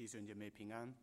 弟兄姐妹平安。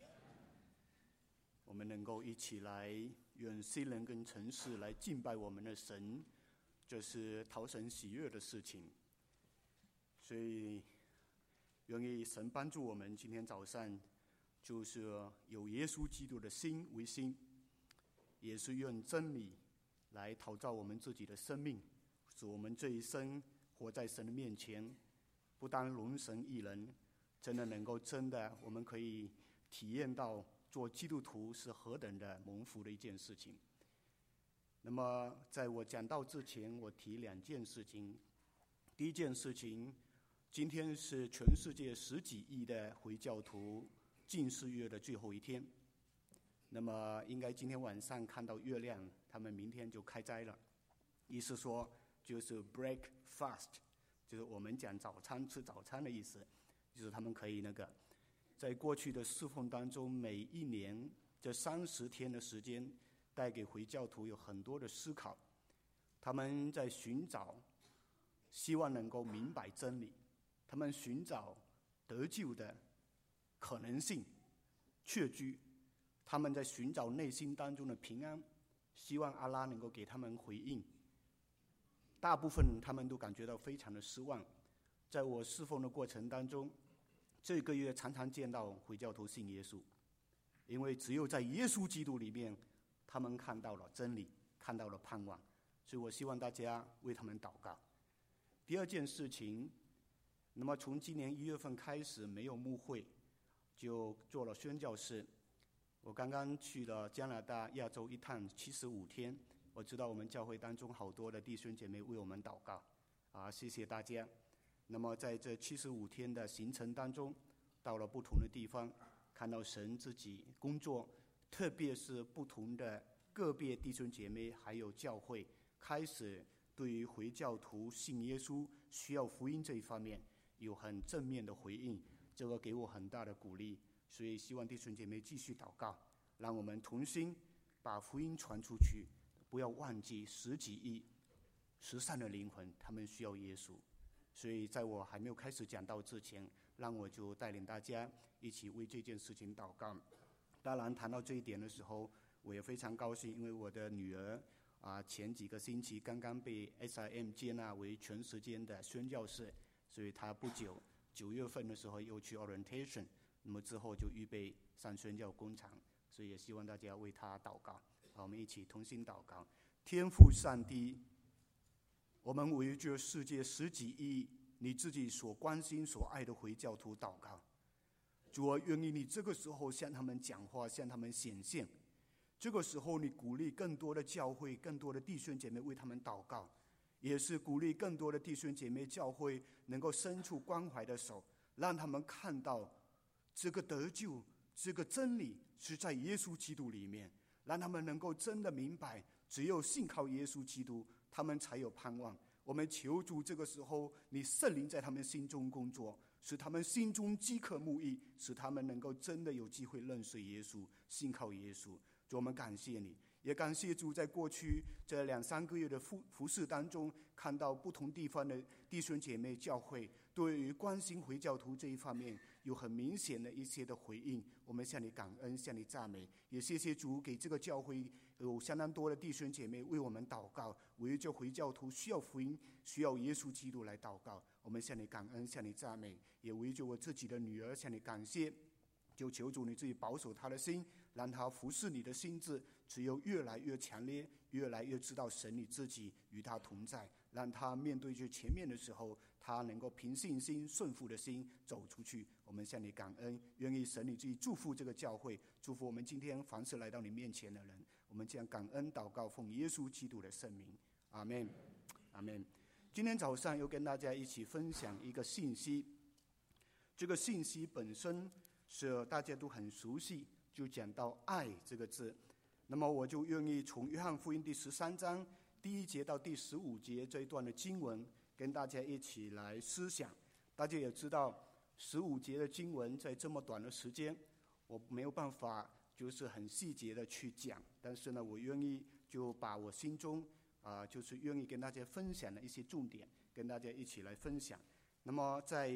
我们能够一起来用心灵跟诚实来敬拜我们的神，这是讨神喜悦的事情。所以愿意神帮助我们，今天早上就是有耶稣基督的心为心，也是用真理来陶造我们自己的生命，使我们这一生活在神的面前，不单荣神益人，真的能够我们可以体验到做基督徒是何等的蒙福的一件事情。那么在我讲道之前，我提两件事情。第一件事情，今天是全世界10几亿的回教徒禁食月的最后一天，那么应该今天晚上看到月亮，他们明天就开斋了。意思说就是 break fast， 就是我们讲早餐吃早餐的意思，就是他们可以在过去的侍奉当中，每一年这30天的时间带给回教徒有很多的思考，他们在寻找希望能够明白真理，他们寻找得救的可能性确据，他们在寻找内心当中的平安，希望阿拉能够给他们回应。大部分他们都感觉到非常的失望。在我侍奉的过程当中，这个月常常见到回教徒信耶稣，因为只有在耶稣基督里面，他们看到了真理，看到了盼望。所以我希望大家为他们祷告。第二件事情，那么从今年1月份开始没有牧会，就做了宣教士。我刚刚去了加拿大亚洲一趟75天，我知道我们教会当中好多的弟兄姐妹为我们祷告谢谢大家。那么在这75天的行程当中，到了不同的地方，看到神自己工作，特别是不同的个别弟兄姐妹还有教会开始对于回教徒信耶稣需要福音这一方面有很正面的回应，这个给我很大的鼓励。所以希望弟兄姐妹继续祷告，让我们同心把福音传出去，不要忘记10几亿失散的灵魂，他们需要耶稣。所以在我还没有开始讲道之前，让我就带领大家一起为这件事情祷告。当然谈到这一点的时候，我也非常高兴，因为我的女儿前几个星期刚刚被 SIM 接纳为全时间的宣教士，所以她不久9月份的时候又去 orientation， 那么之后就预备上宣教工厂，所以也希望大家为她祷告。我们一起同心祷告。天父上帝，我们为这世界10几亿你自己所关心所爱的回教徒祷告。主啊，愿意你这个时候向他们讲话，向他们显现。这个时候你鼓励更多的教会，更多的弟兄姐妹为他们祷告，也是鼓励更多的弟兄姐妹教会能够伸出关怀的手，让他们看到这个得救，这个真理是在耶稣基督里面，让他们能够真的明白，只有信靠耶稣基督，他们才有盼望。我们求主这个时候你圣灵在他们心中工作，使他们心中饥渴慕义，使他们能够真的有机会认识耶稣，信靠耶稣。主，我们感谢你，也感谢主在过去这2、3个月的服事当中，看到不同地方的弟兄姐妹教会对于关心回教徒这一方面有很明显的一些的回应。我们向你感恩，向你赞美，也谢谢主给这个教会有相当多的弟兄姐妹为我们祷告，为这回教徒需要福音，需要耶稣基督来祷告。我们向你感恩，向你赞美，也为着我自己的女儿向你感谢。就求主你自己保守她的心，让她服侍你的心智只有越来越强烈，越来越知道神你自己与她同在，让她面对这前面的时候，她能够凭信心顺服的心走出去。我们向你感恩，愿意神你自己祝福这个教会，祝福我们今天凡是来到你面前的人。我们将感恩祷告奉耶稣基督的圣名，阿们，阿们。今天早上又跟大家一起分享一个信息，这个信息本身是大家都很熟悉，就讲到爱这个字。那么我就愿意从约翰福音第13章第1节到第15节这一段的经文跟大家一起来思想。大家也知道15节的经文在这么短的时间我没有办法就是很细节的去讲，但是呢我愿意就把我心中就是愿意跟大家分享的一些重点跟大家一起来分享。那么在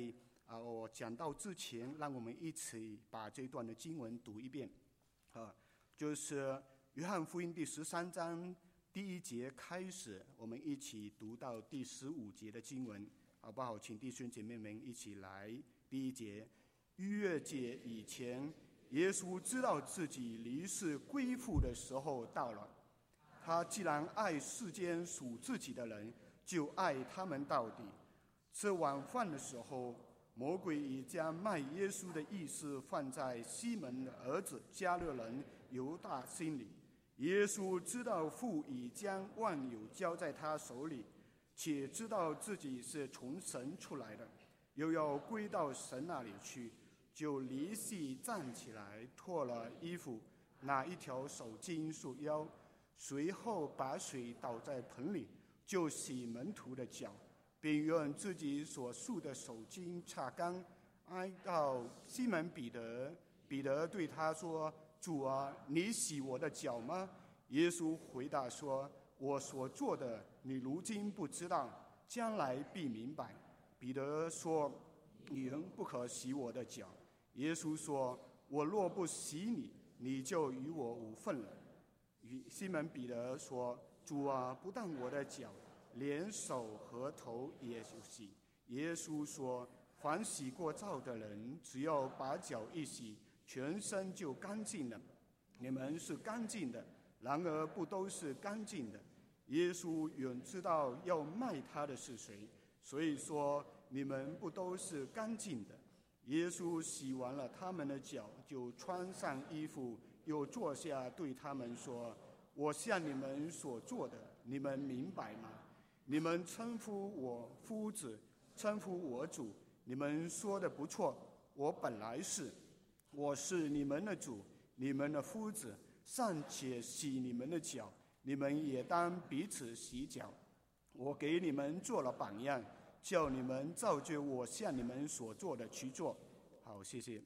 我讲到之前，让我们一起把这段的经文读一遍。就是约翰福音第13章第1节开始，我们一起读到第15节的经文，好不好？请弟兄姐妹们一起来。第1节，逾越节以前，耶稣知道自己离世归父的时候到了。他既然爱世间属自己的人，就爱他们到底。吃晚饭的时候，魔鬼已将卖耶稣的意思放在西门的儿子加略人犹大心里。耶稣知道父已将万有交在他手里，且知道自己是从神出来的，又要归到神那里去，就离席站起来，脱了衣服，拿一条手巾束腰，随后把水倒在盆里，就洗门徒的脚，并用自己所束的手巾擦干。挨到西门彼得，彼得对他说：“主啊，你洗我的脚吗？”耶稣回答说：“我所做的，你如今不知道，将来必明白。”彼得说：“你仍不可洗我的脚。”耶稣说：“我若不洗你，你就与我无分了。”西门彼得说：“主啊，不但我的脚，连手和头也洗。”耶稣说：“凡洗过澡的人，只要把脚一洗，全身就干净了。你们是干净的，然而不都是干净的。”耶稣原知道要卖他的是谁，所以说你们不都是干净的。耶稣洗完了他们的脚，就穿上衣服，又坐下对他们说：“我向你们所做的，你们明白吗？你们称呼我夫子，称呼我主，你们说的不错，我本来是，我是你们的主，你们的夫子，尚且洗你们的脚，你们也当彼此洗脚。我给你们做了榜样，叫你们照着我向你们所做的去做。”好，谢谢。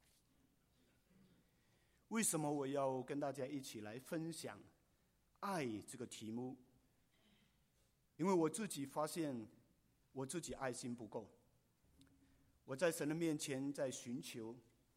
为什么我要跟大家一起来分享爱这个题目？因为我自己发现我自己爱心不够，我在神的面前在寻求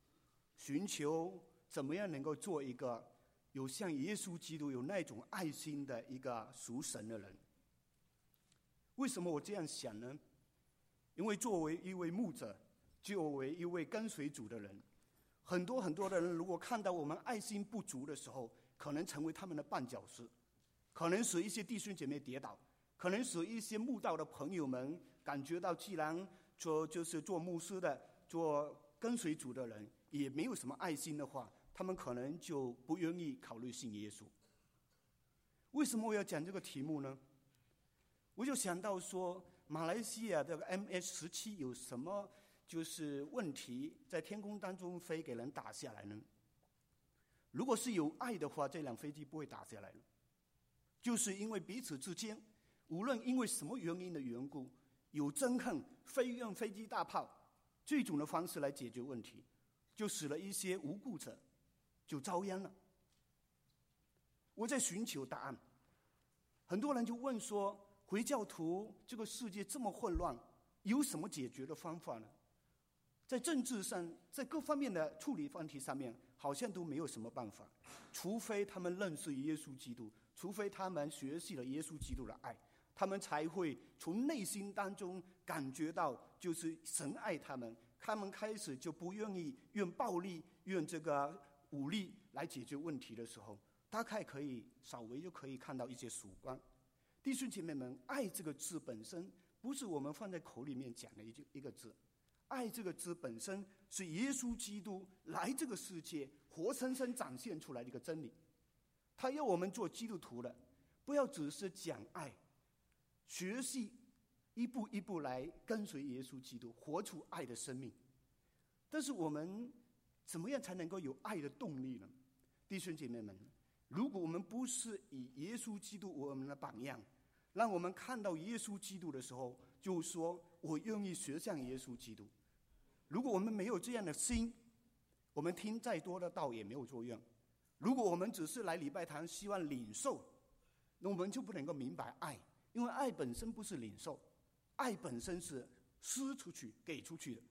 怎么样能够做一个有像耶稣基督有那种爱心的一个属神的人。为什么我这样想呢？因为作为一位牧者，作为一位跟随主的人，很多的人如果看到我们爱心不足的时候，可能成为他们的绊脚石，可能使一些弟兄姐妹跌倒，可能使一些慕道的朋友们感觉到，既然就是做牧师的，做跟随主的人也没有什么爱心的话，他们可能就不愿意考虑信耶稣。为什么我要讲这个题目呢？我就想到说，马来西亚这个 MH17有什么就是问题在天空当中飞给人打下来呢？如果是有爱的话，这辆飞机不会打下来了。就是因为彼此之间，无论因为什么原因的缘故，有憎恨，用飞机大炮这种的方式来解决问题，就使了一些无辜者就遭殃了。我在寻求答案，很多人就问说，回教徒这个世界这么混乱，有什么解决的方法呢？在政治上，在各方面的处理问题上面，好像都没有什么办法，除非他们认识耶稣基督，除非他们学习了耶稣基督的爱，他们才会从内心当中感觉到就是神爱他们，他们开始就不愿意用暴力、用这个武力来解决问题的时候，大概可以稍微就可以看到一些曙光。弟兄姐妹们，爱这个字本身不是我们放在口里面讲的一个字，爱这个字本身是耶稣基督来这个世界活生生展现出来的一个真理。他要我们做基督徒的，不要只是讲爱，学习一步一步来跟随耶稣基督，活出爱的生命。但是我们怎么样才能够有爱的动力呢？弟兄姐妹们，如果我们不是以耶稣基督为我们的榜样，让我们看到耶稣基督的时候，就说我愿意学像耶稣基督。如果我们没有这样的心，我们听再多的道也没有作用。如果我们只是来礼拜堂希望领受，那我们就不能够明白爱，因为爱本身不是领受，爱本身是施出去给出去的。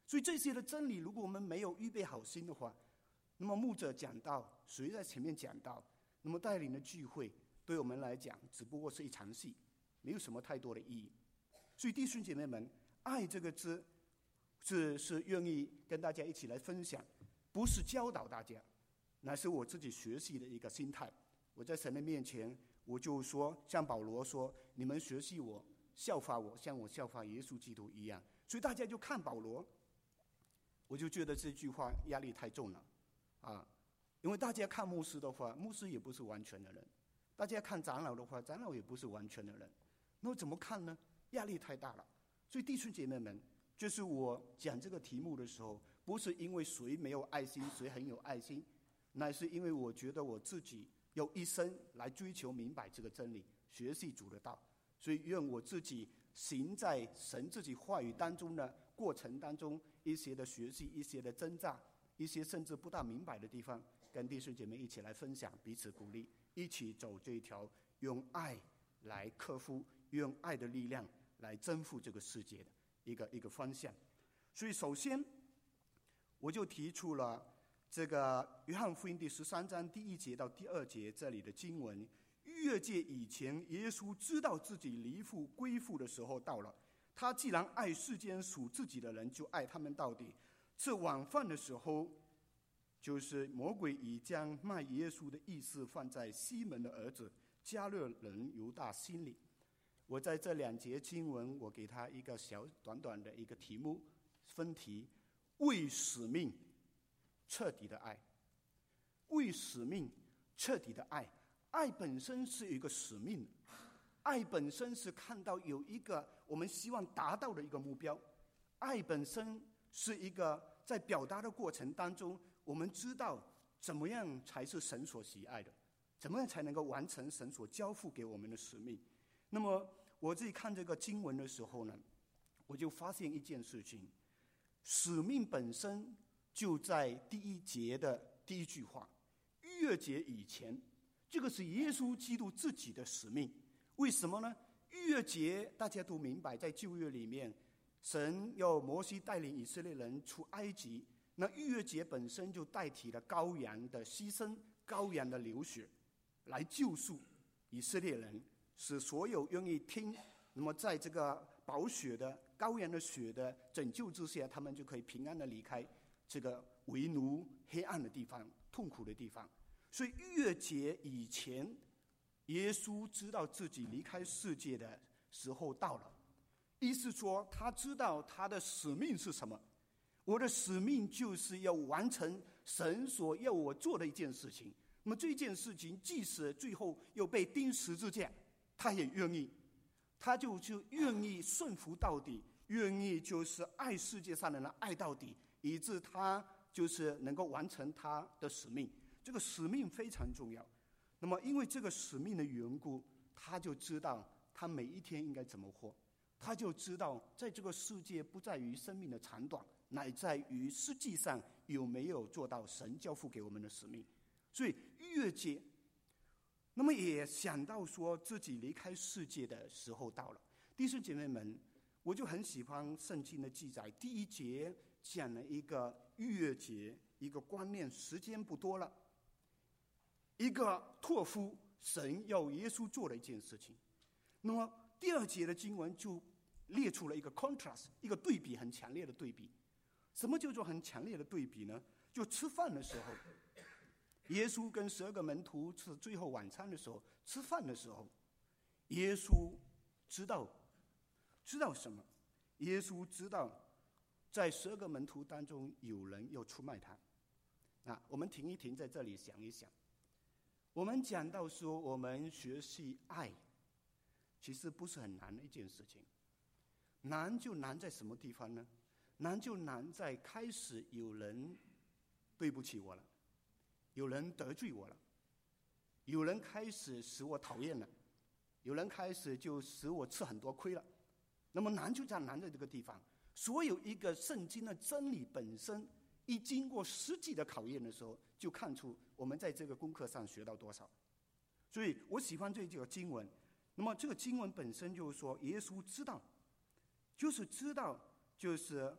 所以这些的真理，如果我们没有预备好心的话，那么牧者讲道，谁在前面讲道，那么带领的聚会对我们来讲只不过是一场戏，没有什么太多的意义。所以弟兄姐妹们，爱这个字是愿意跟大家一起来分享，不是教导大家，乃是我自己学习的一个心态。我在神的面前，我就说，像保罗说，你们学习我，效法我，像我效法耶稣基督一样。所以大家就看保罗，我就觉得这句话压力太重了啊！因为大家看牧师的话，牧师也不是完全的人；大家看长老的话，长老也不是完全的人。那怎么看呢？压力太大了。所以弟兄姐妹们，就是我讲这个题目的时候，不是因为谁没有爱心，谁很有爱心，乃是因为我觉得我自己有一生来追求明白这个真理，学习主的道，所以愿我自己行在神自己话语当中的过程当中，一些的学习，一些的挣扎，一些甚至不大明白的地方，跟弟兄姐妹一起来分享，彼此鼓励，一起走这一条用爱来克服，用爱的力量来征服这个世界的一个方向。所以首先我就提出了这个约翰福音第13章第1节到第2节这里的经文，逾越节以前，耶稣知道自己离父归父的时候到了，他既然爱世间属自己的人，就爱他们到底。吃晚饭的时候，就是魔鬼已将卖耶稣的意思放在西门的儿子加略人犹大心里。我在这2节经文，我给他一个小短短的一个题目分题：为使命彻底的爱。为使命彻底的爱。爱本身是一个使命，爱本身是看到有一个我们希望达到的一个目标，爱本身是一个在表达的过程当中，我们知道怎么样才是神所喜爱的，怎么样才能够完成神所交付给我们的使命。那么我自己看这个经文的时候呢，我就发现一件事情，使命本身就在第1节的第1句话，逾越节以前，这个是耶稣基督自己的使命。为什么呢？逾越节大家都明白，在旧约里面，神要摩西带领以色列人出埃及，那逾越节本身就代替了羔羊的牺牲，羔羊的流血，来救赎以色列人，使所有愿意听，那么在这个宝血的羔羊的血的拯救之下，他们就可以平安的离开这个为奴黑暗的地方，痛苦的地方。所以逾越节以前，耶稣知道自己离开世界的时候到了，意思说他知道他的使命是什么。我的使命就是要完成神所要我做的一件事情。那么这件事情即使最后又被钉十字架，他也愿意，他就愿意顺服到底，愿意就是爱世界上的人爱到底，以致他就是能够完成他的使命。这个使命非常重要。那么因为这个使命的缘故，他就知道他每一天应该怎么活，他就知道在这个世界不在于生命的长短，乃在于实际上有没有做到神交付给我们的使命。所以逾越节，那么也想到说自己离开世界的时候到了。弟兄姐妹们，我就很喜欢圣经的记载，第1节讲了一个逾越节，一个观念，时间不多了，一个托付神要耶稣做的一件事情。那么第2节的经文就列出了一个 contrast， 一个对比，很强烈的对比。什么叫做很强烈的对比呢？就吃饭的时候，耶稣跟12个门徒吃最后晚餐的时候，吃饭的时候，耶稣知道什么？耶稣知道在12个门徒当中有人要出卖他。我们停一停，在这里想一想。我们讲到说我们学习爱，其实不是很难的一件事情。难就难在什么地方呢？难就难在开始有人对不起我了，有人得罪我了，有人开始使我讨厌了，有人开始就使我吃很多亏了。那么难就在难的这个地方。所有一个圣经的真理本身，一经过实际的考验的时候，就看出我们在这个功课上学到多少。所以我喜欢这个经文。那么这个经文本身就是说，耶稣知道，就是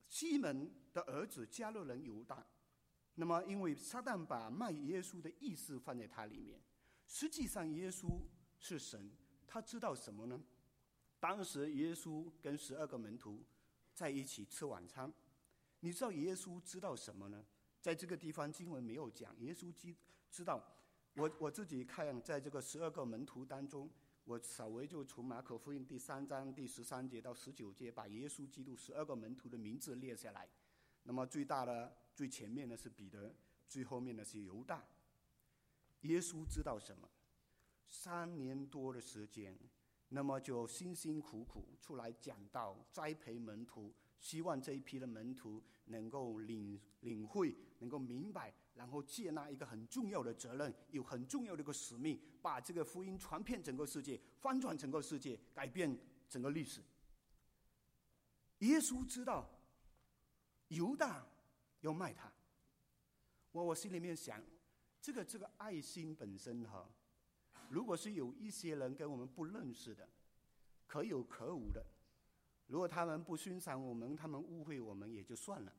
西门的儿子加略人犹大。那么因为撒旦把卖耶稣的意思放在他里面，实际上耶稣是神，他知道什么呢？当时耶稣跟12个门徒在一起吃晚餐，你知道耶稣知道什么呢？在这个地方经文没有讲，耶稣知道。我自己看，在这个12个门徒当中，我稍微就从马可福音第3章第13节到19节，把耶稣基督12个门徒的名字列下来。那么最大的、最前面的是彼得，最后面的是犹大。耶稣知道什么？3年多的时间，那么就辛辛苦苦出来讲道，栽培门徒，希望这一批的门徒能够领会，能够明白，然后接纳一个很重要的责任，有很重要的一个使命，把这个福音传遍整个世界，翻转整个世界，改变整个历史。耶稣知道犹大要卖他，我心里面想，这个爱心本身哈，如果是有一些人跟我们不认识的，可有可无的，如果他们不欣赏我们，他们误会我们也就算了。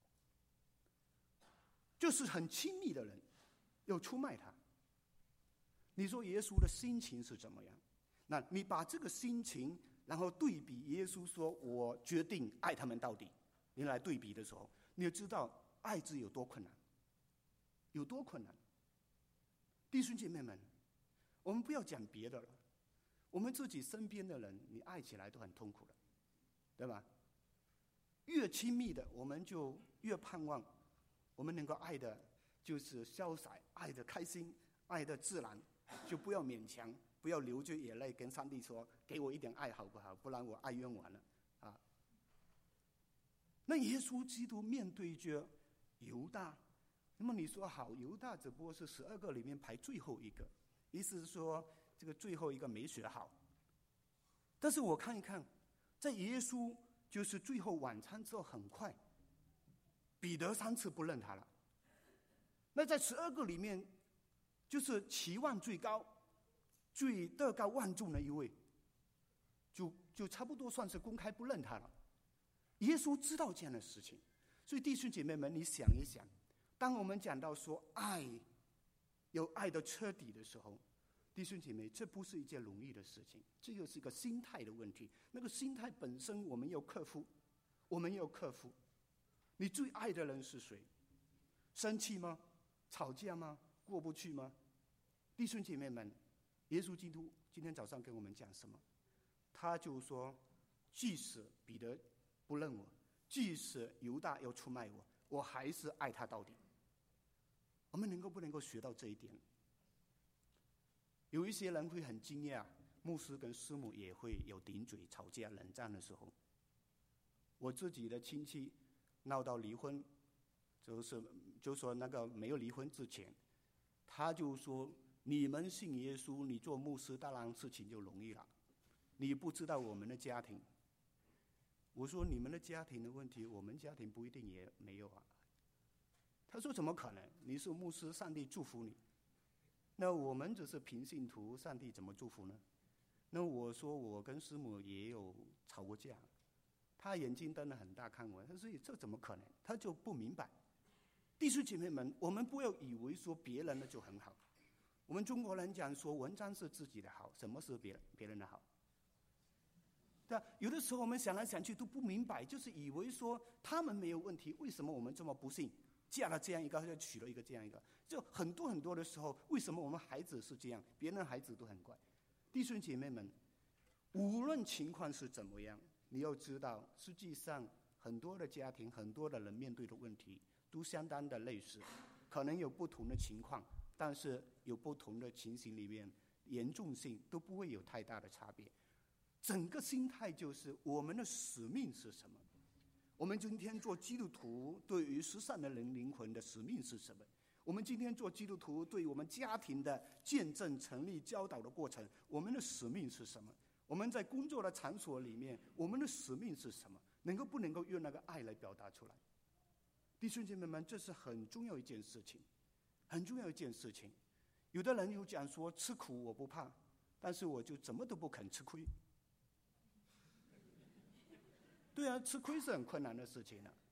就是很亲密的人，要出卖他。你说耶稣的心情是怎么样？那你把这个心情，然后对比耶稣说：“我决定爱他们到底。”你来对比的时候，你就知道爱字有多困难，有多困难。弟兄姐妹们，我们不要讲别的了，我们自己身边的人，你爱起来都很痛苦的，对吧？越亲密的，我们就越盼望我们能够爱的就是潇洒，爱的开心，爱的自然，就不要勉强，不要流着眼泪跟上帝说：“给我一点爱好不好？不然我爱用完了。”啊。那耶稣基督面对着犹大，那么你说好，犹大只不过是12个里面排最后一个，意思是说这个最后一个没学好。但是我看一看，在耶稣就是最后晚餐之后，很快彼得3次不认他了。那在12个里面，就是期望最高、最德高望重的一位，就差不多算是公开不认他了。耶稣知道这样的事情，所以弟兄姐妹们，你想一想，当我们讲到说爱有爱的彻底的时候，弟兄姐妹，这不是一件容易的事情，这就是一个心态的问题。那个心态本身我们要克服，我们要克服。你最爱的人是谁？生气吗？吵架吗？过不去吗？弟兄姐妹们，耶稣基督今天早上跟我们讲什么？他就说，即使彼得不认我，即使犹大要出卖我，我还是爱他到底。我们不能够学到这一点？有一些人会很惊讶，牧师跟师母也会有顶嘴、吵架、冷战的时候。我自己的亲戚闹到离婚，就说那个没有离婚之前，他就说：“你们信耶稣，你做牧师当然事情就容易了，你不知道我们的家庭。”我说：“你们的家庭的问题，我们家庭不一定也没有啊。”他说：“怎么可能？你是牧师，上帝祝福你。那我们只是平信徒，上帝怎么祝福呢？”那我说：“我跟师母也有吵过架。”他眼睛瞪得很大看我，他说：“这怎么可能？”他就不明白。弟兄姐妹们，我们不要以为说别人的就很好。我们中国人讲说，文章是自己的好，什么是别人的好？对吧？有的时候我们想来想去都不明白，就是以为说他们没有问题，为什么我们这么不幸，嫁了这样一个，又娶了一个这样一个？就很多的时候，为什么我们孩子是这样，别人的孩子都很乖？弟兄姐妹们，无论情况是怎么样，你要知道，实际上很多的家庭，很多的人面对的问题都相当的类似，可能有不同的情况，但是有不同的情形里面，严重性都不会有太大的差别。整个心态就是我们的使命是什么？我们今天做基督徒对于世上的人灵魂的使命是什么？我们今天做基督徒对于我们家庭的见证、成立、教导的过程，我们的使命是什么？我们在工作的场所里面，我们的使命是什么？不能够用那个爱来表达出来？弟兄姐妹们，这是很重要一件事情，很重要一件事情。有的人有讲说，吃苦我不怕，但是我就怎么都不肯吃亏。对啊，吃亏是很困难的事情了。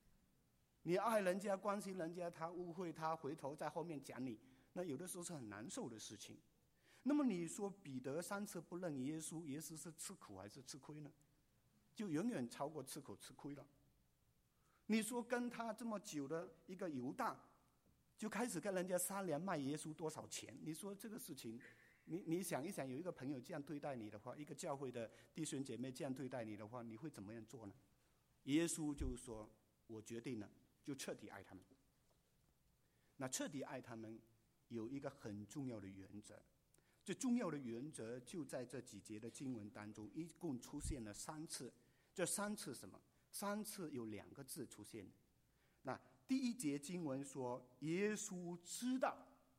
你爱人家，关心人家，他误会他，回头在后面讲你，那有的时候是很难受的事情。那么你说彼得3次不认耶稣，耶稣是吃苦还是吃亏呢？就远远超过吃苦吃亏了。你说跟他这么久的一个犹大，就开始跟人家商量卖耶稣多少钱？你说这个事情，你想一想，有一个朋友这样对待你的话，一个教会的弟兄姐妹这样对待你的话，你会怎么样做呢？耶稣就说：“我决定了，就彻底爱他们。”那彻底爱他们有一个很重要的原则，这重要的原则就在这几节的经文当中，一共出现了3次。这3次什么？3次有2个字出现。那第1节经文说耶稣知道，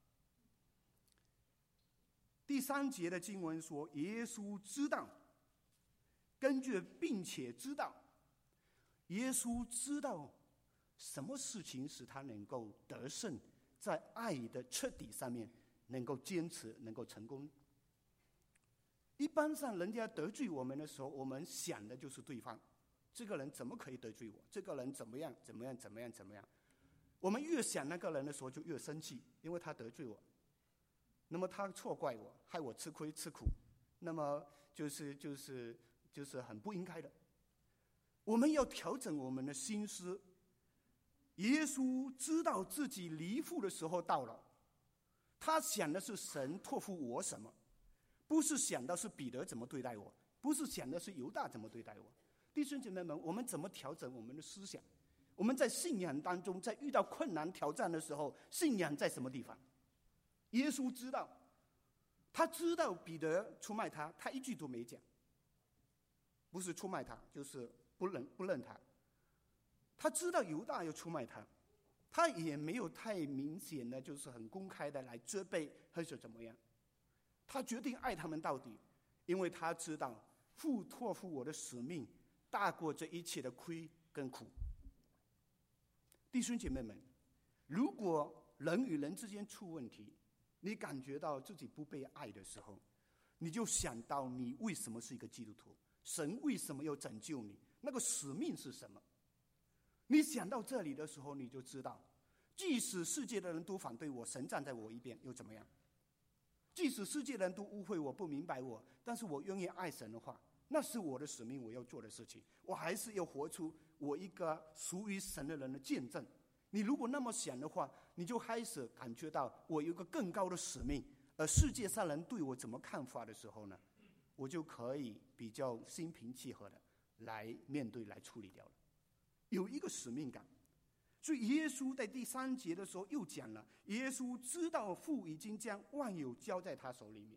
第3节的经文说耶稣知道，根据并且知道，耶稣知道什么事情使他能够得胜，在爱的彻底上面能够坚持，能够成功。一般上人家得罪我们的时候，我们想的就是对方，这个人怎么可以得罪我？这个人怎么样怎么样怎么样怎么样？我们越想那个人的时候就越生气，因为他得罪我，那么他错怪我，害我吃亏吃苦，那么就是很不应该的。我们要调整我们的心思。耶稣知道自己离父的时候到了，他想的是神托付我什么，不是想的是彼得怎么对待我，不是想的是犹大怎么对待我。弟兄姐妹们，我们怎么调整我们的思想？我们在信仰当中，在遇到困难挑战的时候，信仰在什么地方？耶稣知道，他知道彼得出卖他，他一句都没讲，不是出卖他，就是不认他。他知道犹大要出卖他，他也没有太明显的，就是很公开的来责备或者怎么样。他决定爱他们到底，因为他知道父托付我的使命大过这一切的亏跟苦。弟兄姐妹们，如果人与人之间出问题，你感觉到自己不被爱的时候，你就想到你为什么是一个基督徒，神为什么要拯救你，那个使命是什么？你想到这里的时候，你就知道，即使世界的人都反对我，神站在我一边又怎么样？即使世界的人都误会我，不明白我，但是我愿意爱神的话，那是我的使命，我要做的事情。我还是要活出我一个属于神的人的见证。你如果那么想的话，你就开始感觉到我有一个更高的使命，而世界上人对我怎么看法的时候呢，我就可以比较心平气和的来面对，来处理掉了。有一个使命感。所以耶稣在第3节的时候又讲了，耶稣知道父已经将万有交在他手里面。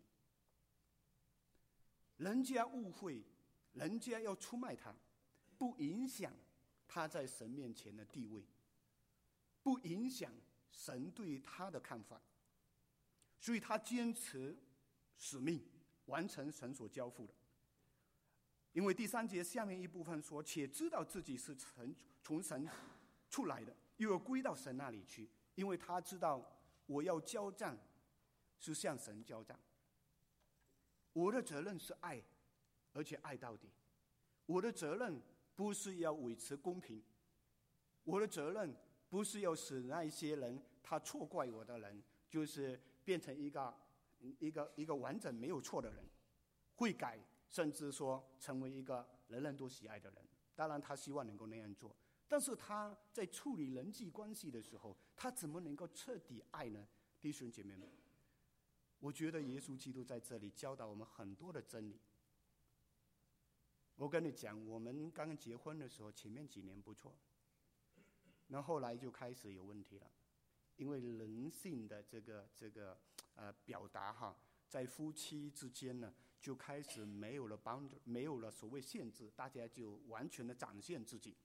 人家误会，人家要出卖他，不影响他在神面前的地位，不影响神对他的看法。所以他坚持使命，完成神所交付的。因为第3节下面一部分说，且知道自己是从神出来的，又要归到神那里去，因为他知道我要交账是向神交账。我的责任是爱，而且爱到底。我的责任不是要维持公平，我的责任不是要使那一些人他错怪我的人，就是变成一个完整没有错的人，会改，甚至说成为一个人人都喜爱的人。当然他希望能够那样做，但是他在处理人际关系的时候，他怎么能够彻底爱呢？弟兄姐妹们，我觉得耶稣基督在这里教导我们很多的真理。我跟你讲，我们刚刚结婚的时候，前面几年不错，那后来就开始有问题了，因为人性的这个表达哈，在夫妻之间呢，就开始没有了所谓限制，大家就完全的展现自己。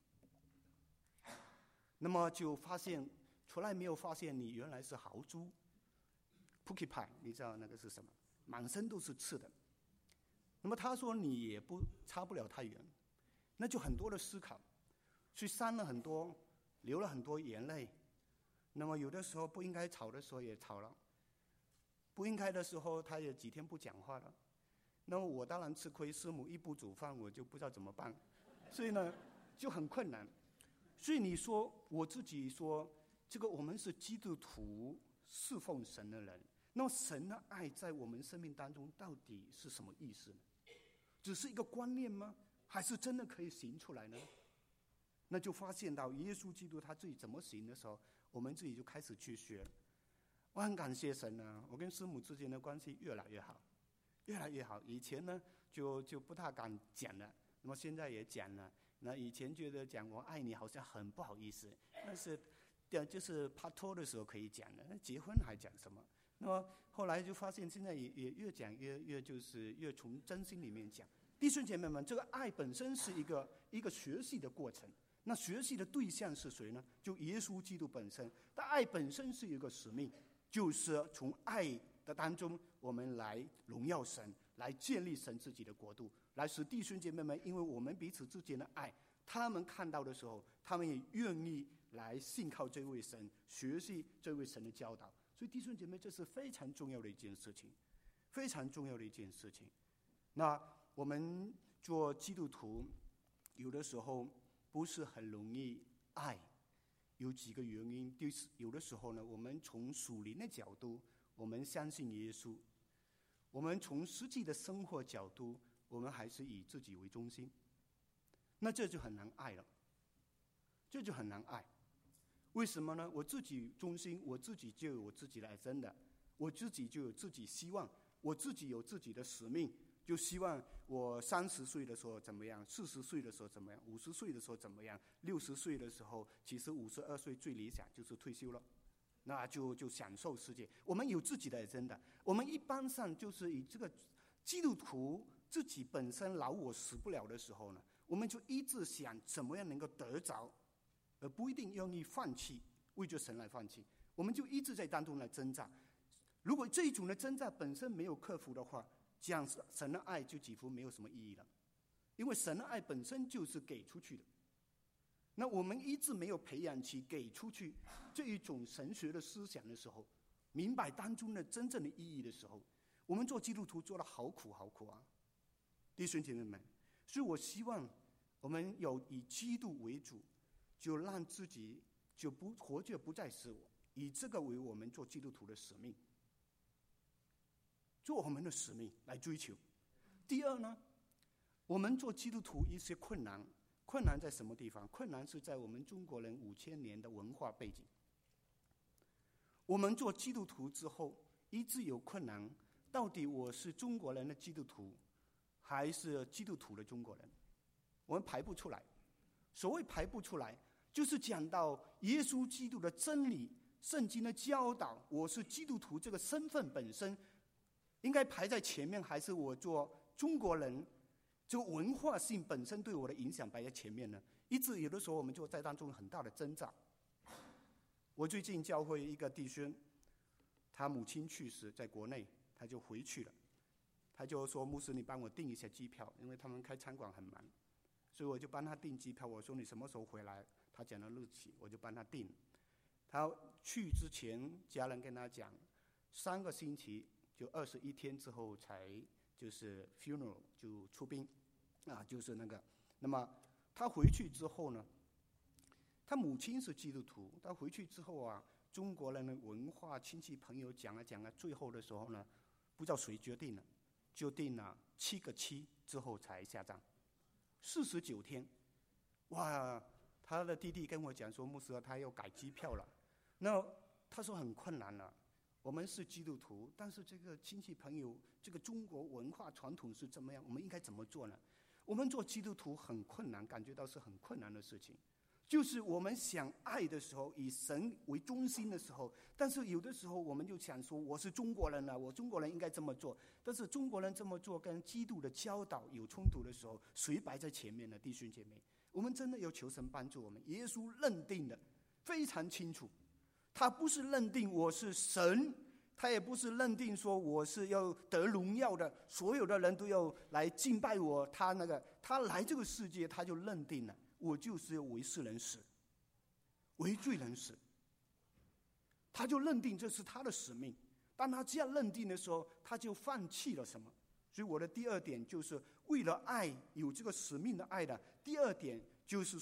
那么就发现，从来没有发现你原来是豪猪 ，porcupine， 你知道那个是什么？满身都是刺的。那么他说你也不差不了太远，那就很多的思考，去伤了很多，流了很多眼泪。那么有的时候不应该吵的时候也吵了，不应该的时候他也几天不讲话了。那么我当然吃亏，师母一不煮饭我就不知道怎么办，所以呢就很困难。 所以你说我自己说，这个我们是基督徒侍奉神的人，那么神的爱在我们生命当中到底是什么意思呢？只是一个观念吗？还是真的可以行出来呢？那就发现到耶稣基督他自己怎么行的时候，我们自己就开始去学。我很感谢神啊，我跟师母之间的关系越来越好，越来越好。以前呢就不太敢讲了，那么现在也讲了。那以前觉得讲我爱你好像很不好意思，但是就是拍拖的时候可以讲的，结婚还讲什么？那么后来就发现现在也越讲越就是越从真心里面讲。弟兄姐妹们，这个爱本身是一个学习的过程。那学习的对象是谁呢？就耶稣基督本身。但爱本身是一个使命，就是从爱的当中，我们来荣耀神，来建立神自己的国度，来使弟兄姐妹们，因为我们彼此之间的爱，他们看到的时候，他们也愿意来信靠这位神，学习这位神的教导。所以弟兄姐妹，这是非常重要的一件事情，非常重要的一件事情。那我们做基督徒，有的时候不是很容易爱，有几个原因。有的时候呢，我们从属灵的角度，我们相信耶稣；我们从实际的生活角度，我们还是以自己为中心。那这就很难爱了，这就很难爱。为什么呢？我自己中心，我自己就有我自己的agenda，我自己就有自己希望，我自己有自己的使命。就希望我30岁的时候怎么样，40岁的时候怎么样，50岁的时候怎么样，60岁的时候，其实52岁最理想就是退休了，那就享受世界。我们有自己的agenda，我们一般上就是以这个基督徒自己本身老我死不了的时候呢，我们就一直想怎么样能够得着，而不一定愿意放弃，为着神来放弃。我们就一直在当中来挣扎。如果这一种的挣扎本身没有克服的话，这样神的爱就几乎没有什么意义了，因为神的爱本身就是给出去的。那我们一直没有培养起给出去这一种神学的思想的时候，明白当中的真正的意义的时候，我们做基督徒做得好苦好苦啊，弟兄姐妹们。所以我希望我们有以基督为主，就让自己就不活着不再是我，以这个为我们做基督徒的使命，做我们的使命来追求。第二呢，我们做基督徒一些困难在什么地方？困难是在我们中国人5000年的文化背景。我们做基督徒之后一直有困难，到底我是中国人的基督徒还是基督徒的中国人？我们排不出来。所谓排不出来，就是讲到耶稣基督的真理，圣经的教导，我是基督徒这个身份本身应该排在前面，还是我做中国人这个文化性本身对我的影响摆在前面呢？一直有的时候我们就在当中很大的挣扎。我最近教会一个弟兄，他母亲去世，在国内，他就回去了。他就说：“牧师，你帮我订一下机票，因为他们开餐馆很忙，所以我就帮他订机票。我说你什么时候回来？他讲了日期，我就帮他订。他去之前，家人跟他讲，3个星期。”就21天之后才就是 funeral 就出殡啊，就是那个。那么他回去之后呢，他母亲是基督徒，他回去之后啊，中国人的文化亲戚朋友讲啊，最后的时候呢，不知道谁决定了，就定了7个7之后才下葬，49天。哇，他的弟弟跟我讲说，牧师他要改机票了，那他说很困难了。我们是基督徒，但是这个亲戚朋友，这个中国文化传统是怎么样？我们应该怎么做呢？我们做基督徒很困难，感觉到是很困难的事情。就是我们想爱的时候，以神为中心的时候，但是有的时候我们就想说，我是中国人了，我中国人应该这么做。但是中国人这么做跟基督的教导有冲突的时候，谁摆在前面呢？弟兄姐妹，我们真的要求神帮助我们。耶稣认定的非常清楚。他不是认定我是神，他也不是认定说我是要得荣耀的，所有的人都要来敬拜我。他来这个世界，他就认定了我就是要为世人死，为罪人死。他就认定这是他的使命。当他这样认定的时候，他就放弃了什么？所以我的第二点就是为了爱，有这个使命的爱的。第二点就是说，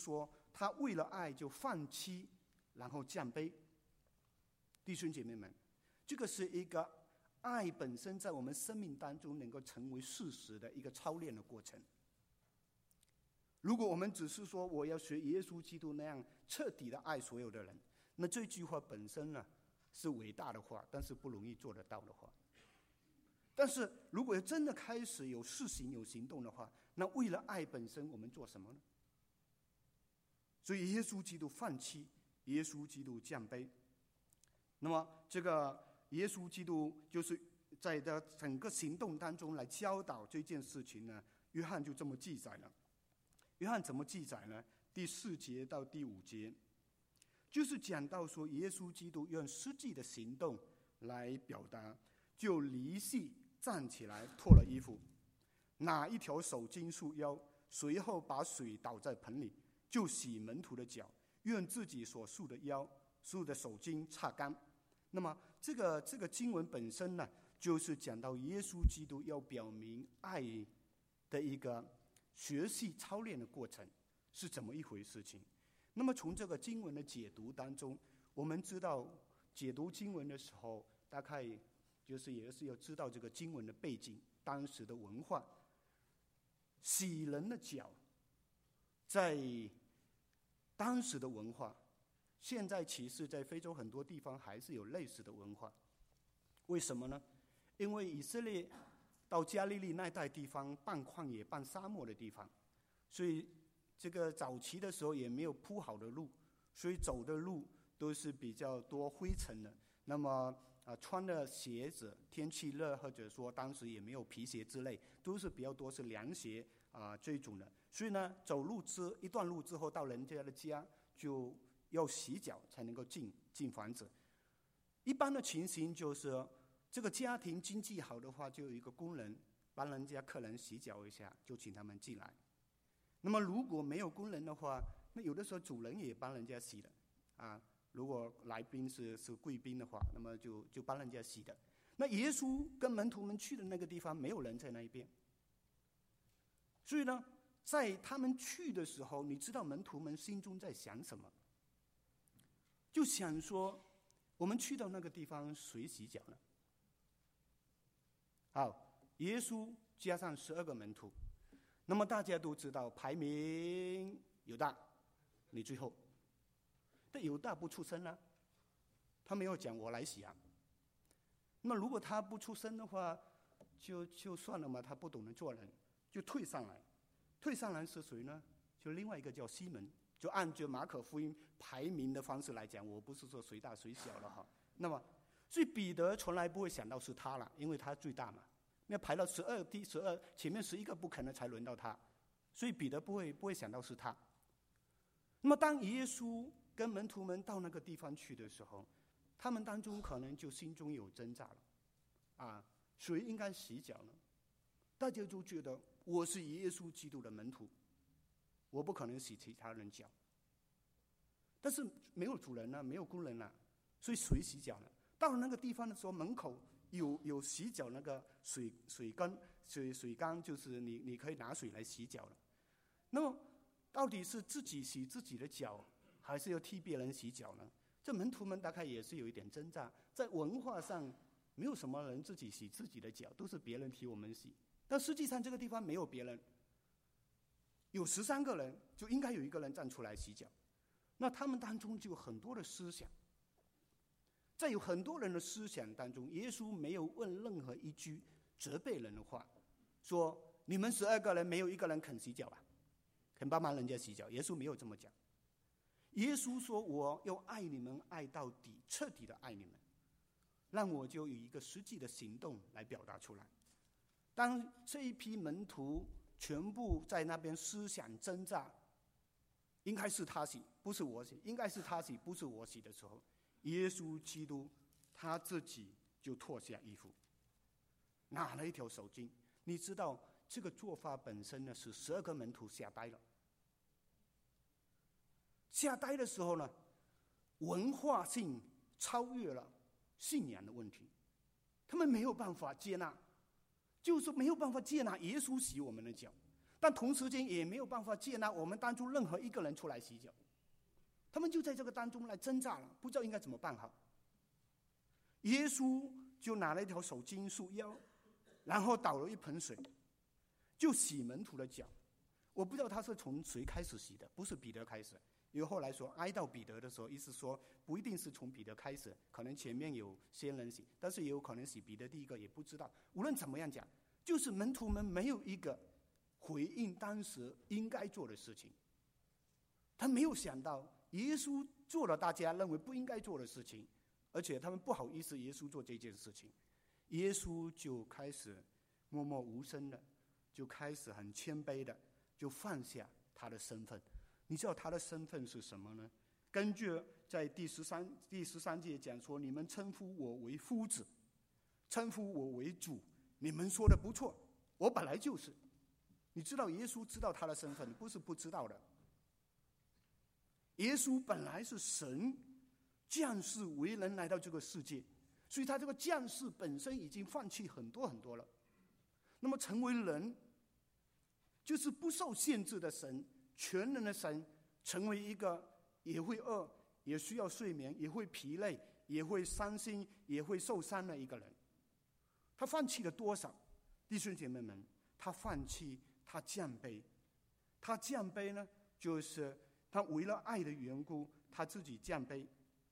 他为了爱就放弃，然后降卑。弟兄姐妹们，这个是一个爱本身在我们生命当中能够成为事实的一个操练的过程。如果我们只是说我要学耶稣基督那样彻底的爱所有的人，那这句话本身呢是伟大的话，但是不容易做得到的话。但是如果真的开始有事行有行动的话，那为了爱本身我们做什么呢？所以耶稣基督放弃，耶稣基督降卑。那么这个耶稣基督就是在的整个行动当中来教导这件事情呢，约翰就这么记载了。约翰怎么记载呢？第4节到第5节，就是讲到说耶稣基督用实际的行动来表达，就离席站起来，脱了衣服，拿一条手巾束腰，随后把水倒在盆里，就洗门徒的脚，用自己所束的腰、束的手巾擦干。那么这个经文本身呢，就是讲到耶稣基督要表明爱的一个学习操练的过程是怎么一回事情。那么从这个经文的解读当中，我们知道解读经文的时候，大概就是也是要知道这个经文的背景，当时的文化。洗人的脚在当时的文化，现在其实在非洲很多地方还是有类似的文化。为什么呢？因为以色列到加利利那带地方半旷野半沙漠的地方，所以这个早期的时候也没有铺好的路，所以走的路都是比较多灰尘的。那么穿的鞋子，天气热或者说当时也没有皮鞋之类，都是比较多是凉鞋这种的。所以呢，走路一段路之后到人家的家就要洗脚才能够进房子。一般的情形就是这个家庭经济好的话，就有一个工人帮人家客人洗脚一下，就请他们进来。那么如果没有工人的话，那有的时候主人也帮人家洗的如果来宾是贵宾的话，那么就帮人家洗的。那耶稣跟门徒们去的那个地方没有人在那一边，所以呢，在他们去的时候，你知道门徒们心中在想什么？就想说，我们去到那个地方谁洗脚呢？好，耶稣加上12个门徒，那么大家都知道排名犹大，你最后。但犹大不出声啊，他没有讲我来洗啊。那么如果他不出声的话，就算了嘛，他不懂得做人，就退上来。退上来是谁呢？就另外一个叫西门。就按照马可福音排名的方式来讲，我不是说谁大谁小了哈。那么，所以彼得从来不会想到是他了，因为他最大嘛。那排到第12，前面11个不可能才轮到他，所以彼得不会想到是他。那么当耶稣跟门徒们到那个地方去的时候，他们当中可能就心中有挣扎了谁应该洗脚呢？大家都觉得我是耶稣基督的门徒，我不可能洗其他人脚。但是没有主人了，没有工人了，所以谁洗脚呢？到了那个地方的时候，门口有洗脚那个水缸，就是你可以拿水来洗脚了。那么到底是自己洗自己的脚，还是要替别人洗脚呢？这门徒们大概也是有一点挣扎。在文化上，没有什么人自己洗自己的脚，都是别人替我们洗。但实际上这个地方没有别人，有13个人，就应该有一个人站出来洗脚。那他们当中就有很多的思想，在有很多人的思想当中，耶稣没有问任何一句责备人的话，说你们12个人没有一个人肯洗脚肯帮忙人家洗脚。耶稣没有这么讲。耶稣说我要爱你们爱到底，彻底的爱你们，让我就有一个实际的行动来表达出来。当这一批门徒全部在那边思想挣扎，应该是他洗不是我洗，应该是他洗不是我洗的时候，耶稣基督他自己就脱下衣服，拿了一条手巾。你知道这个做法本身呢，是12个门徒吓呆了。吓呆的时候呢，文化性超越了信仰的问题，他们没有办法接纳，就是没有办法接纳耶稣洗我们的脚。 但同时间也没有办法接纳我们当中任何一个人出来洗脚。他们就在这个当中来挣扎了，不知道应该怎么办好。耶稣就拿了一条手巾束腰，然后倒了一盆水，就洗门徒的脚。我不知道他是从谁开始洗的，不是彼得开始。因为后来说挨到彼得的时候，意思说不一定是从彼得开始，可能前面有先人洗，但是也有可能洗彼得第一个，也不知道。无论怎么样讲，就是门徒们没有一个回应当时应该做的事情。他没有想到耶稣做了大家认为不应该做的事情，而且他们不好意思耶稣做这件事情，耶稣就开始默默无声的，就开始很谦卑的，就放下他的身份。你知道他的身份是什么呢？根据在第13节讲说，你们称呼我为夫子，称呼我为主，你们说的不错，我本来就是。你知道耶稣知道他的身份，不是不知道的。耶稣本来是神降世为人来到这个世界，所以他这个降世本身已经放弃很多很多了。那么成为人，就是不受限制的神，全能的神，成为一个也会饿，也需要睡眠，也会疲累，也会伤心，也会受伤的一个人。他放弃了多少？弟兄姐妹们，他放弃，他降卑。他降卑呢，就是他为了爱的缘故，他自己降卑。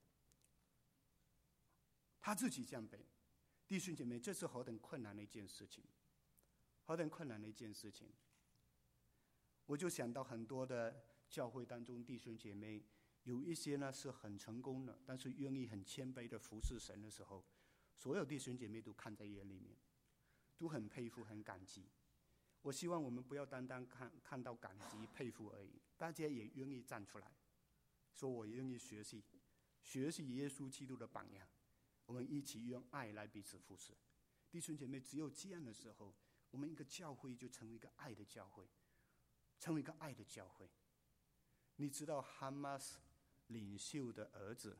他自己降卑。弟兄姐妹，这是何等困难的一件事情，何等困难的一件事情。我就想到很多的教会当中弟兄姐妹，有一些呢是很成功的，但是愿意很谦卑的服侍神的时候，所有弟兄姐妹都看在眼里面，都很佩服很感激。我希望我们不要单单看到感激佩服而已，大家也愿意站出来说，我愿意学习耶稣基督的榜样，我们一起用爱来彼此服侍。弟兄姐妹，只有这样的时候，我们一个教会就成为一个爱的教会，成为一个爱的教会。你知道哈马斯领袖的儿子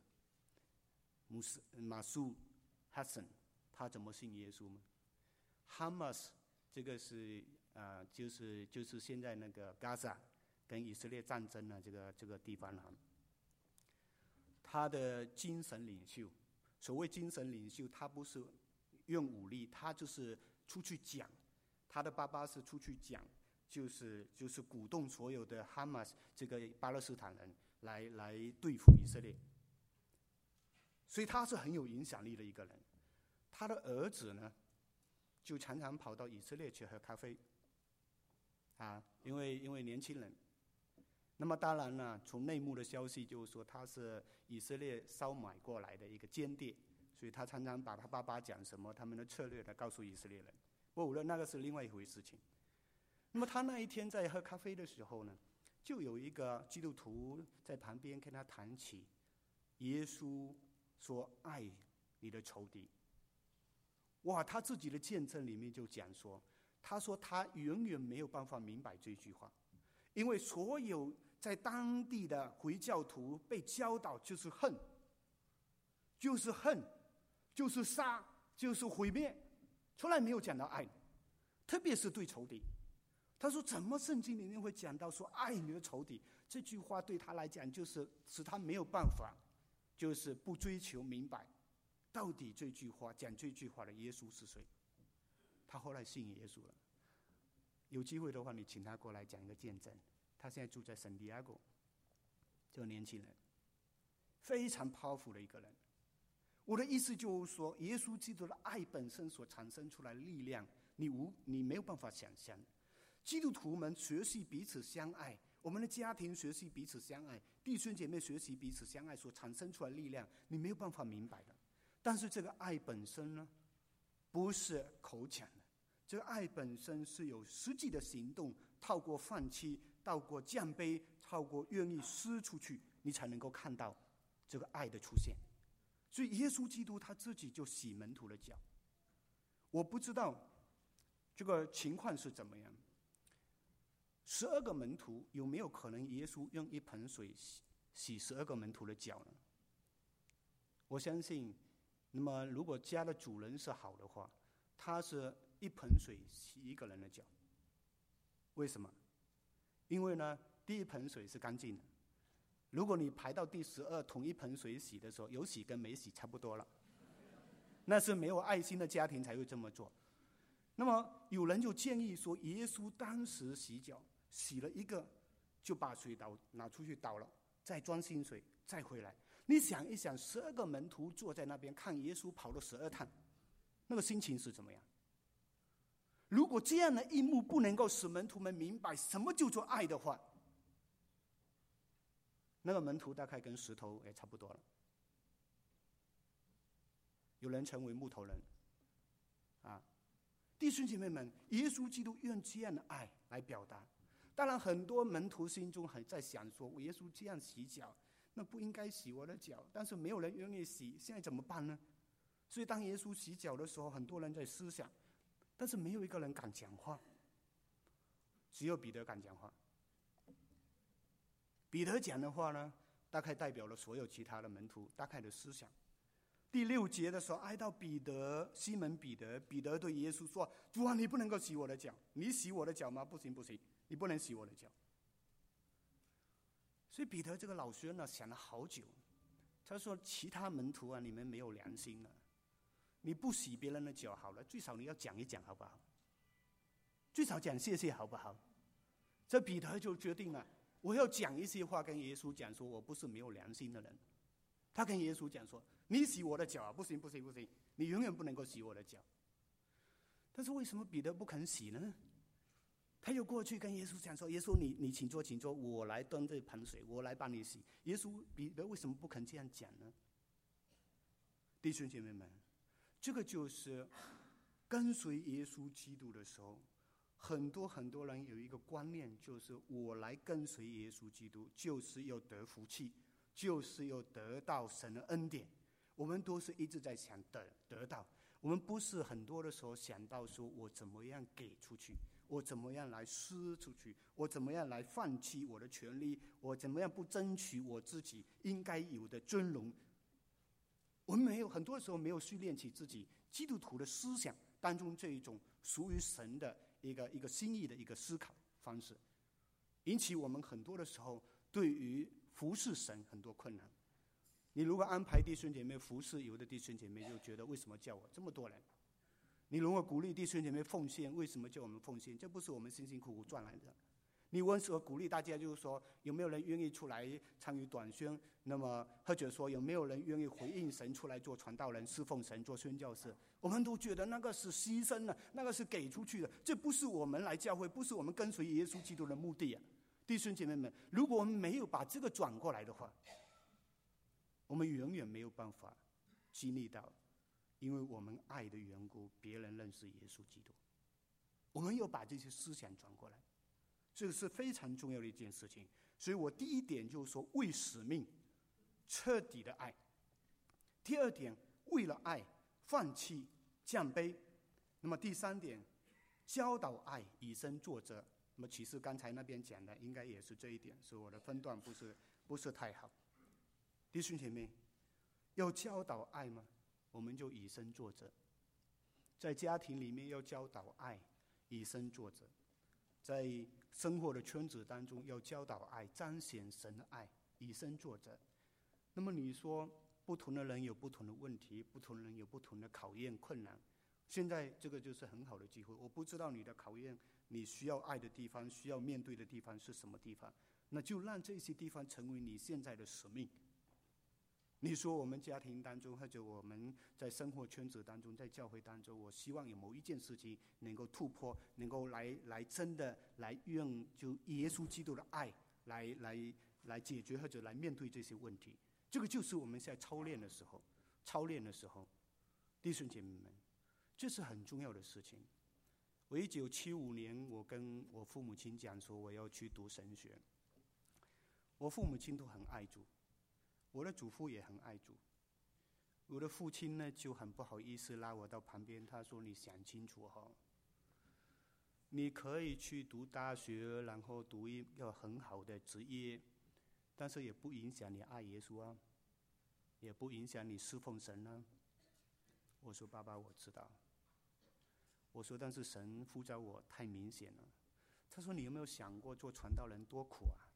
马苏哈森他怎么信耶稣吗？哈马斯这个是就是现在那个加萨跟以色列战争的这个地方哈。他的精神领袖，所谓精神领袖，他不是用武力，他就是出去讲。他的爸爸是出去讲，就是鼓动所有的哈马斯这个巴勒斯坦人来对付以色列，所以他是很有影响力的一个人。他的儿子呢，就常常跑到以色列去喝咖啡，因为年轻人。那么当然呢，从内幕的消息就是说他是以色列收买过来的一个间谍，所以他常常把他爸爸讲什么他们的策略来告诉以色列人。不过无论那个是另外一回事情。那么他那一天在喝咖啡的时候呢，就有一个基督徒在旁边跟他谈起耶稣说爱你的仇敌。哇，他自己的见证里面就讲说，他说他永远没有办法明白这句话，因为所有在当地的回教徒被教导就是恨，就是恨，就是杀，就是毁灭，从来没有讲到爱，特别是对仇敌。他说怎么圣经里面会讲到说爱你的仇敌，这句话对他来讲就是使他没有办法，就是不追求明白到底这句话讲这句话的耶稣是谁。他后来信耶稣了，有机会的话你请他过来讲一个见证。他现在住在圣地亚哥，这个年轻人非常 powerful 的一个人。我的意思就是说，耶稣基督的爱本身所产生出来的力量，你没有办法想象。基督徒们学习彼此相爱，我们的家庭学习彼此相爱，弟兄姐妹学习彼此相爱所产生出来的力量，你没有办法明白的。但是这个爱本身呢，不是口讲的，这个爱本身是有实际的行动，透过放弃，透过降卑，透过愿意施出去，你才能够看到这个爱的出现。所以耶稣基督他自己就洗门徒的脚。我不知道这个情况是怎么样，12个门徒有没有可能耶稣用一盆水洗12个门徒的脚呢？我相信，那么如果家的主人是好的话，他是一盆水洗一个人的脚。 为什么？因为呢，第一盆水是干净的。如果你排到第12同一盆水洗的时候，有洗跟没洗差不多了。那是没有爱心的家庭才会这么做。那么有人就建议说，耶稣当时洗脚，洗了一个，就把水拿出去倒了，再装新水，再回来。你想一想，12个门徒坐在那边看耶稣跑了12趟，那个心情是怎么样？如果这样的一幕不能够使门徒们明白什么叫做爱的话，那个门徒大概跟石头也差不多了。有人成为木头人啊！弟兄姐妹们，耶稣基督用这样的爱来表达。当然很多门徒心中还在想说，耶稣这样洗脚，那不应该洗我的脚，但是没有人愿意洗，现在怎么办呢？所以当耶稣洗脚的时候，很多人在思想，但是没有一个人敢讲话，只有彼得敢讲话。彼得讲的话呢，大概代表了所有其他的门徒大概的思想。第6节的时候，挨到彼得，西门彼得，彼得对耶稣说：“主啊，你不能够洗我的脚，你洗我的脚吗？不行不行，你不能洗我的脚。”所以彼得这个老师呢，想了好久，他说：“其他门徒啊，你们没有良心了，你不洗别人的脚好了，最少你要讲一讲好不好？最少讲谢谢好不好？”这彼得就决定了，我要讲一些话跟耶稣讲，说我不是没有良心的人。他跟耶稣讲说：“你洗我的脚啊，不行不行不行，你永远不能够洗我的脚。”但是为什么彼得不肯洗呢？他又过去跟耶稣讲说：“耶稣，你请坐，请坐，我来端这盆水，我来帮你洗。”耶稣彼得为什么不肯这样讲呢？弟兄姐妹们，这个就是跟随耶稣基督的时候，很多人有一个观念，就是我来跟随耶稣基督，就是要得福气，就是要得到神的恩典。我们都是一直在想得到，我们不是很多的时候想到说我怎么样给出去，我怎么样来施出去，我怎么样来放弃我的权利，我怎么样不争取我自己应该有的尊荣。我们没有，很多时候没有训练起自己基督徒的思想当中这一种属于神的一个心意的一个思考方式，引起我们很多的时候对于服侍神很多困难。你如果安排弟兄姐妹服侍，有的弟兄姐妹就觉得为什么叫我这么多人？你如果鼓励弟兄姐妹奉献，为什么叫我们奉献？这不是我们辛辛苦苦赚来的。你为什么鼓励大家，就是说有没有人愿意出来参与短宣？那么或者说有没有人愿意回应神出来做传道人、侍奉神、做宣教士？我们都觉得那个是牺牲的，那个是给出去的，这不是我们来教会，不是我们跟随耶稣基督的目的啊！弟兄姐妹们，如果我们没有把这个转过来的话，我们永远没有办法经历到，因为我们爱的缘故，别人认识耶稣基督。我们要把这些思想转过来，这个是非常重要的一件事情。所以我第一点就是说，为使命彻底的爱；第二点，为了爱放弃降卑；那么第三点，教导爱以身作则。那么其实刚才那边讲的应该也是这一点，所以我的分段不是太好。弟兄姐妹，要教导爱吗？我们就以身作则。在家庭里面要教导爱，以身作则；在生活的圈子当中要教导爱，彰显神的爱，以身作则。那么你说，不同的人有不同的问题，不同的人有不同的考验困难。现在这个就是很好的机会。我不知道你的考验，你需要爱的地方，需要面对的地方是什么地方，那就让这些地方成为你现在的使命。你说我们家庭当中，或者我们在生活圈子当中，在教会当中，我希望有某一件事情能够突破，能够来真的来用就耶稣基督的爱来解决或者来面对这些问题。这个就是我们在操练的时候，弟兄姐妹们，这是很重要的事情。我1975年，我跟我父母亲讲说我要去读神学。我父母亲都很爱主，我的祖父也很爱主。我的父亲呢就很不好意思拉我到旁边，他说：“你想清楚哈，你可以去读大学，然后读一个很好的职业，但是也不影响你爱耶稣啊，也不影响你侍奉神啊。”我说：“爸爸，我知道。”我说：“但是神呼召我太明显了。” 他说你有没有想过做传道人多苦啊？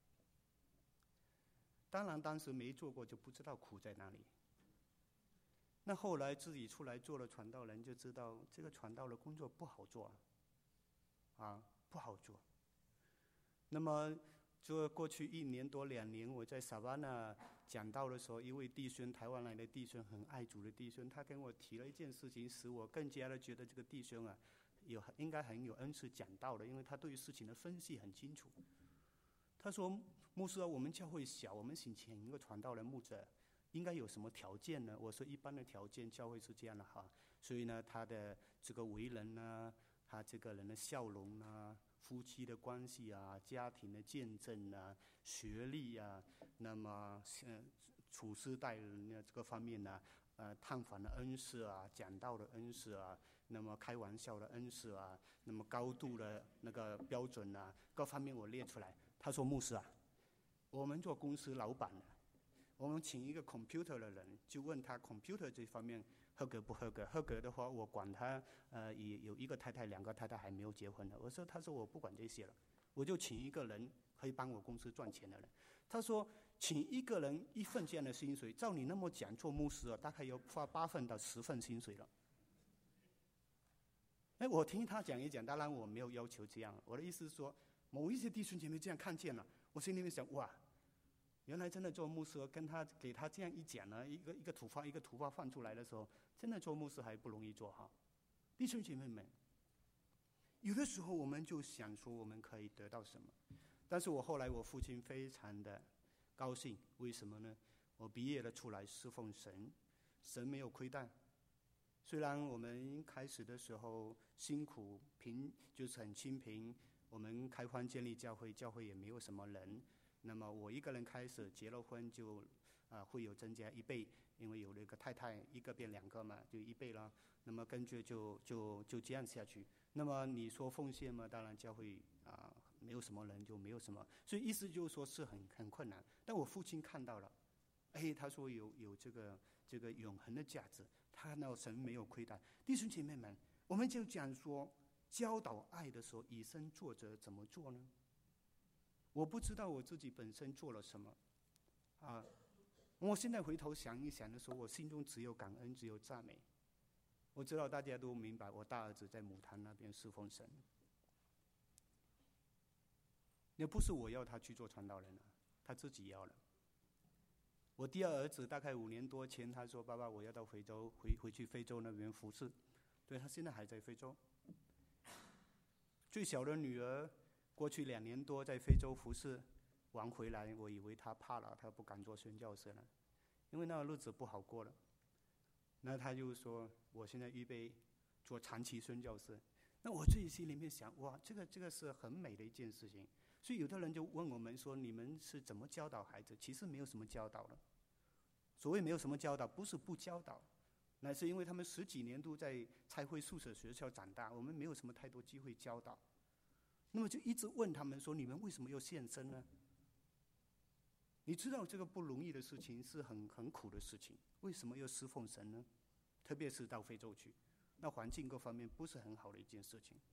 当然当时没做过就不知道苦在哪里。那后来自己出来做了传道人，就知道这个传道的工作不好做不好做。那么就过去1年多2年，我在萨瓦纳讲道的时候，一位弟兄，台湾来的弟兄，很爱主的弟兄，他跟我提了一件事情，使我更加的觉得这个弟兄应该很有恩赐讲道的，因为他对于事情的分析很清楚。他说：“牧师，我们教会小，我们请一个传道人牧者，应该有什么条件呢？”我说：“一般的条件，教会是这样的哈。所以呢，他的这个为人呢，他这个人的笑容啊，夫妻的关系啊，家庭的见证啊，学历啊，那么处事待人的这个方面呢，探访的恩赐啊，讲道的恩赐啊，那么开玩笑的恩赐啊，那么高度的那个标准啊，各方面我列出来。”他说：“牧师啊，我们做公司老板的，我们请一个 computer 的人，就问他 computer 这方面合格不合格？合格的话，我管他也有1个太太2个太太还没有结婚的。”他说我不管这些了，我就请一个人可以帮我公司赚钱的人。他说请一个人1份这样的薪水，照你那么讲，做牧师大概要花8份到10份薪水了。我听他讲一讲，当然我没有要求这样，我的意思是说，某一些弟兄姐妹这样看见了，我心里面想，哇，原来真的做牧师，给他这样一讲呢，一个突发放出来的时候，真的做牧师还不容易做哈。弟兄姐妹们，有的时候我们就想说我们可以得到什么，但是后来我父亲非常的高兴，为什么呢？我毕业了出来侍奉神，神没有亏待。虽然我们开始的时候辛苦就是很清贫，我们开荒建立教会，教会也没有什么人。那么我一个人开始结了婚就会有增加1倍，因为有了一个太太，1个变2个嘛，就1倍了。那么跟着就这样下去。那么你说奉献嘛，当然教会没有什么人就没有什么，所以意思就是说是很困难。但我父亲看到了，他说有这个永恒的价值，他看到神没有亏待。弟兄姐妹们，我们就讲说教导爱的时候，以身作则怎么做呢？我不知道我自己本身做了什么我现在回头想一想的时候，我心中只有感恩，只有赞美。我知道大家都明白，我大儿子在母堂那边侍奉神，也不是我要他去做传道人他自己要了。我第2儿子大概5年多前，他说：“爸爸，我要到非洲回去非洲那边服侍。”对，他现在还在非洲。最小的女儿过去2年多在非洲服侍完回来，我以为他怕了，他不敢做宣教士了，因为那个日子不好过了。那他就说：“我现在预备做长期宣教士。”那我自己心里面想，哇，这个是很美的一件事情。所以有的人就问我们说：“你们是怎么教导孩子？”其实没有什么教导的。所谓没有什么教导，不是不教导，乃是因为他们10几年都在差会宿舍学校长大，我们没有什么太多机会教导。那么就一直问他们说：“你们为什么要献身呢？”你知道这个不容易的事情是很苦的事情，为什么要侍奉神呢？特别是到非洲去，那环境各方面不是很好的一件事情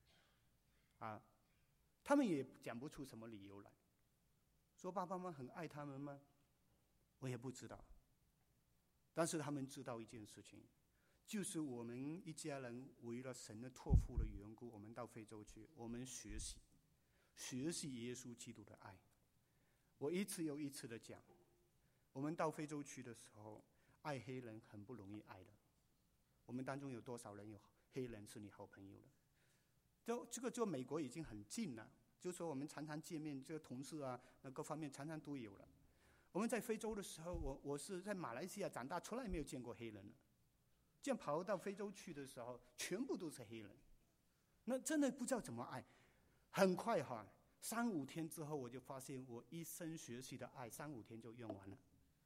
他们也讲不出什么理由来。说爸爸妈妈很爱他们吗？我也不知道。但是他们知道一件事情，就是我们一家人为了神的托付的缘故，我们到非洲去，我们学习耶稣基督的爱。我一次又一次的讲，我们到非洲去的时候，爱黑人很不容易爱的。我们当中有多少人有黑人是你好朋友的？这个美国已经很近了，就是说我们常常见面，这个同事那各方面常常都有了。我们在非洲的时候，我是在马来西亚长大，从来没有见过黑人了。这样跑到非洲去的时候，全部都是黑人，那真的不知道怎么爱。很快3、5天之后，我就发现我一生学习的爱，3、5天就用完了。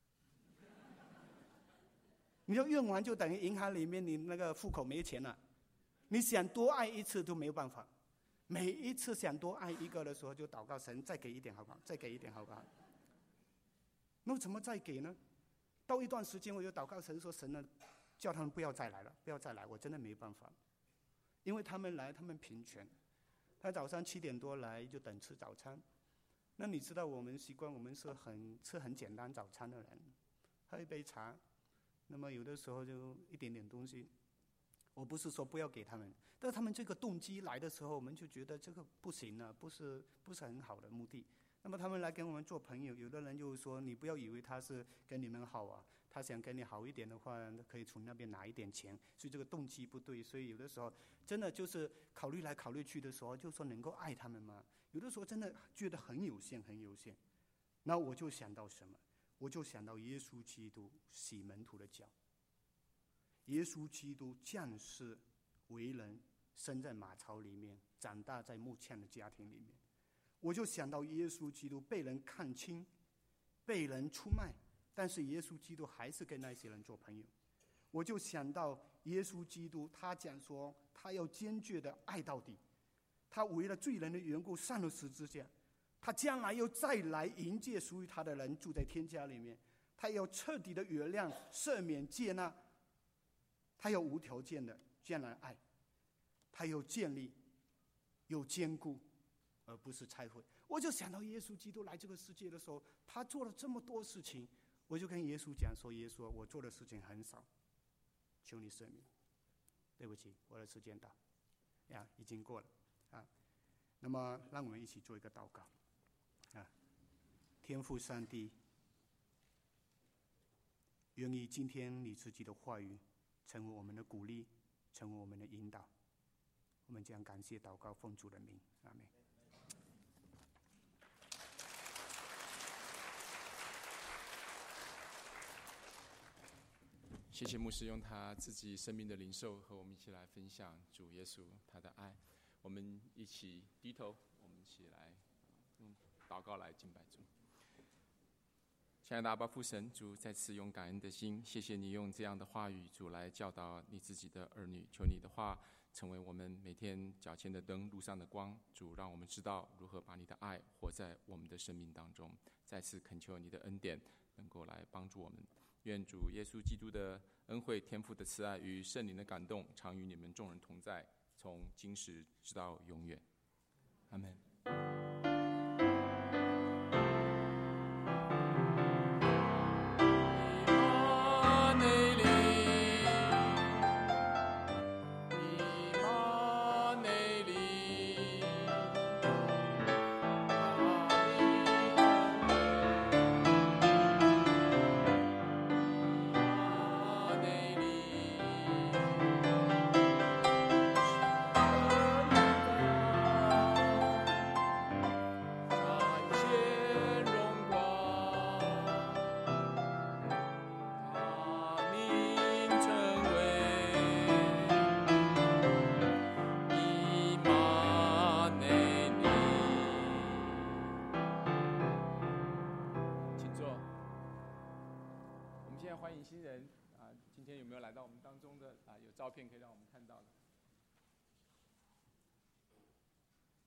你要用完就等于银行里面你那个户口没钱了，你想多爱一次都没有办法。每一次想多爱一个的时候，就祷告神再给一点好不好？再给一点好不好？那怎么再给呢？到一段时间我就祷告神说：“神呢，叫他们不要再来了，不要再来，我真的没办法。因为他们来，他们贫穷， 他早上7点多来就等吃早餐。那你知道我们习惯，我们是吃很简单早餐的人，喝一杯茶，那么有的时候就一点点东西。我不是说不要给他们，但他们这个动机来的时候，我们就觉得这个不行啊，不是很好的目的。那么他们来跟我们做朋友，有的人就说你不要以为他是跟你们好啊，他想跟你好一点的话，可以从那边拿一点钱，所以这个动机不对。所以有的时候真的就是考虑来考虑去的时候，就说能够爱他们吗？有的时候真的觉得很有限，很有限。那我就想到什么？我就想到耶稣基督洗门徒的脚。耶稣基督降世为人，生在马槽里面，长大在木匠的家庭里面。我就想到耶稣基督被人看轻，被人出卖，但是耶稣基督还是跟那些人做朋友。我就想到耶稣基督，他讲说他要坚决的爱到底，他为了罪人的缘故上了十字架，他将来又再来迎接属于他的人，住在天家里面，他要彻底的原谅、赦免、接纳，他要无条件的将来爱，他有建立，有坚固，而不是拆毁。我就想到耶稣基督来这个世界的时候，他做了这么多事情，我就跟耶稣讲说：耶稣，我做的事情很少，求你赦免。对不起，我的时间到，已经过了啊。那么，让我们一起做一个祷告啊。天父上帝，愿意今天你自己的话语成为我们的鼓励，成为我们的引导。我们将感谢祷告，奉主的名，阿们。 谢谢牧师用他自己生命的领受和我们一起来分享主耶稣他的爱。我们一起低头，我们一起来用祷告来敬拜主。亲爱的阿爸父神，主再次用感恩的心，谢谢你用这样的话语，主来教导你自己的儿女。求你的话成为我们每天脚前的灯，路上的光。主，让我们知道如何把你的爱活在我们的生命当中。再次恳求你的恩典能够来帮助我们。愿主耶稣基督的恩惠、天父的慈爱与圣灵的感动，常与你们众人同在，从今时直到永远。阿们。欢迎新人啊！今天有没有来到我们当中的啊？有照片可以让我们看到的。